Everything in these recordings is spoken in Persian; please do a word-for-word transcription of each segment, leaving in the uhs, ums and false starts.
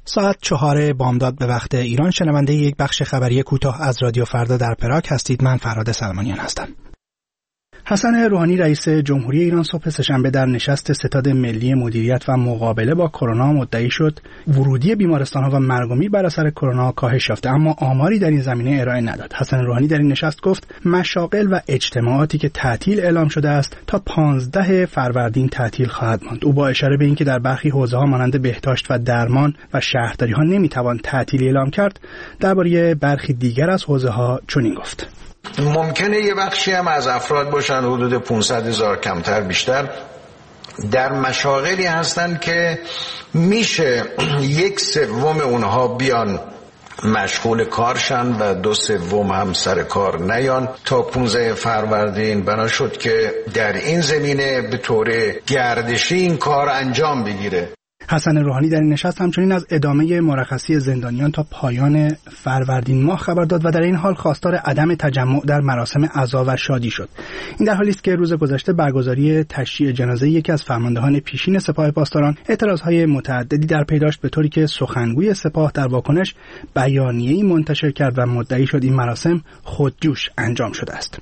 ساعت چهار بامداد به وقت ایران شنونده یک بخش خبری کوتاه از رادیو فردا در پراگ هستید. من فرهاد سلمانیان هستم. حسن روحانی رئیس جمهوری ایران صبح سه‌شنبه در نشست ستاد ملی مدیریت و مقابله با کرونا مدعی شد ورودی بیمارستان‌ها و مرگ و میر بر اثر کرونا کاهش یافته، اما آماری در این زمینه ارائه نداد. حسن روحانی در این نشست گفت مشاغل و اجتماعاتی که تعطیل اعلام شده است تا پانزده فروردین تعطیل خواهد ماند. او با اشاره به اینکه در برخی حوزه‌ها مانند بهداشت و درمان و شهرداری‌ها نمی‌توان تعطیلی اعلام کرد، درباره برخی دیگر از حوزه‌ها چنین گفت: ممکنه یه بخشی هم از افراد باشن حدود پانصد هزار کمتر بیشتر در مشاغلی هستن که میشه یک سوم اونها بیان مشغول کارشن و دو سوم هم سر کار نیان تا پانزده فروردین. بنا شد که در این زمینه به طور گردشی این کار انجام بگیره. حسن روحانی در این نشست همچنین از ادامه مرخصی زندانیان تا پایان فروردین ماه خبر داد و در این حال خواستار عدم تجمع در مراسم عزا و شادی شد. این در حالی است که روز گذشته برگزاری تشییع جنازه یکی از فرماندهان پیشین سپاه پاسداران اعتراضهای متعددی در پی داشت، به طوری که سخنگوی سپاه در واکنش بیانیه‌ای منتشر کرد و مدعی شد این مراسم خودجوش انجام شده است.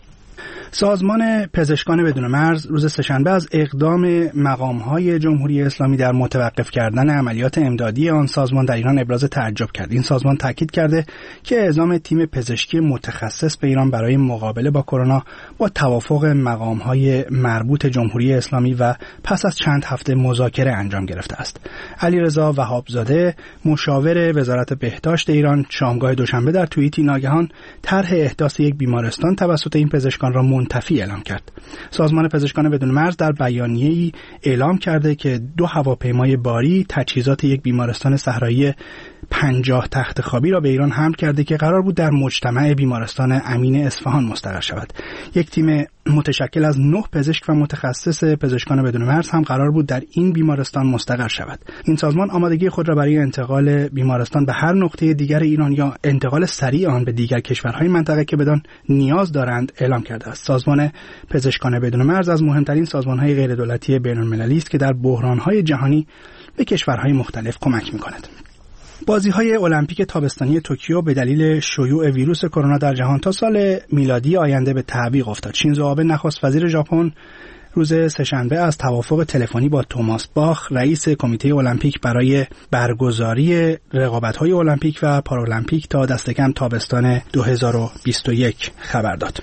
سازمان پزشکان بدون مرز روز سه‌شنبه از اقدام مقام‌های جمهوری اسلامی در متوقف کردن عملیات امدادی آن سازمان در ایران ابراز تعجب کرد. این سازمان تاکید کرده که اعزام تیم پزشکی متخصص به ایران برای مقابله با کرونا با توافق مقام‌های مربوط جمهوری اسلامی و پس از چند هفته مذاکره انجام گرفته است. علیرضا وهابزاده مشاور وزارت بهداشت ایران شامگاه دوشنبه در توییتی ناگهان طرح احداث یک بیمارستان توسط این پزشکان را منتفی اعلام کرد. سازمان پزشکان بدون مرز در بیانیه‌ای اعلام کرده که دو هواپیمای باری تجهیزات یک بیمارستان صحرایی پنجاه تخت خوابی را به ایران حمل کرده که قرار بود در مجتمع بیمارستان امین اصفهان مستقر شود. یک تیم متشکل از نه پزشک و متخصص پزشکان بدون مرز هم قرار بود در این بیمارستان مستقر شود. این سازمان آمادگی خود را برای انتقال بیمارستان به هر نقطه دیگر ایران یا انتقال سریع آن به دیگر کشورهای منطقه که بدان نیاز دارند اعلام کرده است. سازمان پزشکان بدون مرز از مهمترین سازمان‌های غیردولتی بین‌المللی است که در بحران‌های جهانی به کشورهای مختلف کمک می‌کند. بازی‌های المپیک تابستانی توکیو به دلیل شیوع ویروس کرونا در جهان تا سال میلادی آینده به تعویق افتاد. شینزو آبه نخست وزیر ژاپن روز سه‌شنبه از توافق تلفنی با توماس باخ رئیس کمیته المپیک برای برگزاری رقابت‌های المپیک و پارالمپیک تا دست کم تابستان دو هزار و بیست و یک خبر داد.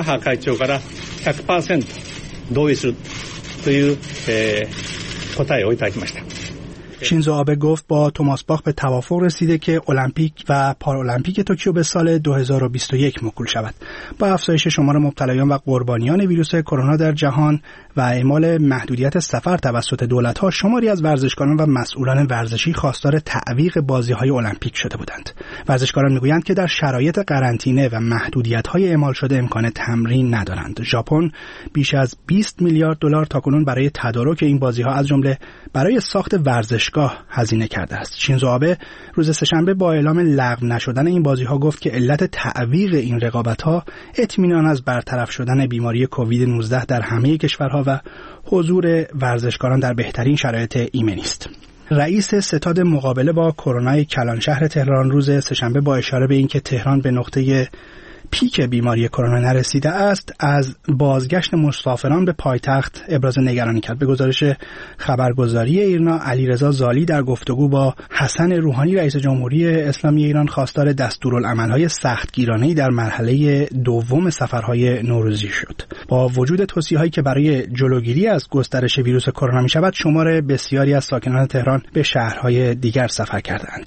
شینزو آبه گفت با توماس باخ به توافق رسیده که المپیک و پارالمپیک توکیو به سال دو هزار و بیست و یک موکول شود. با افزایش شمار مبتلایان و قربانیان ویروس کرونا در جهان و اعمال محدودیت سفر توسط دولت‌ها، شماری از ورزشکاران و مسئولان ورزشی خواستار تعویق بازی‌های المپیک شده بودند. ورزشکاران می‌گویند که در شرایط قرنطینه و محدودیت‌های اعمال شده امکان تمرین ندارند. ژاپن بیش از بیست میلیارد دلار تاکنون برای تدارک این بازی‌ها از جمله برای ساخت ورزشگاه هزینه کرده است. شینزو آبه روز سه‌شنبه با اعلام لغو نشدن این بازی‌ها گفت که علت تعویق این رقابت‌ها اطمینان از برطرف شدن بیماری کووید نوزده در همه کشورها و حضور ورزشکاران در بهترین شرایط ایمنی است. رئیس ستاد مقابله با کرونا کلانشهر تهران روز سه‌شنبه با اشاره به اینکه تهران به نقطه پیک بیماری کرونا نرسیده است، از بازگشت مسافران به پایتخت ابراز نگرانی کرد. به گزارش خبرگزاری ایرنا، علیرضا زالی در گفتگو با حسن روحانی رئیس جمهوری اسلامی ایران خواستار دستورالعمل‌های سختگیرانه‌ای در مرحله دوم سفرهای نوروزی شد. با وجود توصیه‌هایی که برای جلوگیری از گسترش ویروس کرونا می‌شود، شمار بسیاری از ساکنان تهران به شهرهای دیگر سفر کردند.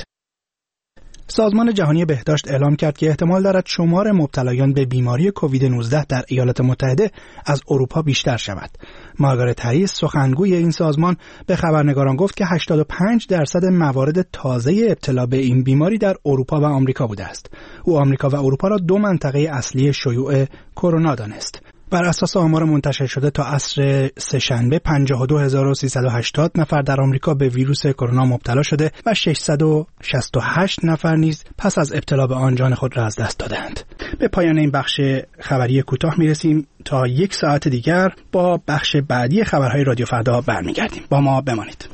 سازمان جهانی بهداشت اعلام کرد که احتمال دارد شمار مبتلایان به بیماری کووید نوزده در ایالات متحده از اروپا بیشتر شود. مارگارت هریس سخنگوی این سازمان به خبرنگاران گفت که هشتاد و پنج درصد موارد تازه ابتلا به این بیماری در اروپا و آمریکا بوده است. او آمریکا و اروپا را دو منطقه اصلی شیوع کرونا دانست. بر اساس آمار منتشر شده تا عصر سه‌شنبه پنجاه و دو هزار و سیصد و هشتاد نفر در آمریکا به ویروس کرونا مبتلا شده و ششصد و شصت و هشت نفر نیز پس از ابتلا به آن جان خود را از دست دادند. به پایان این بخش خبری کوتاه میرسیم. تا یک ساعت دیگر با بخش بعدی خبرهای رادیو فردا برمیگردیم. با ما بمانید.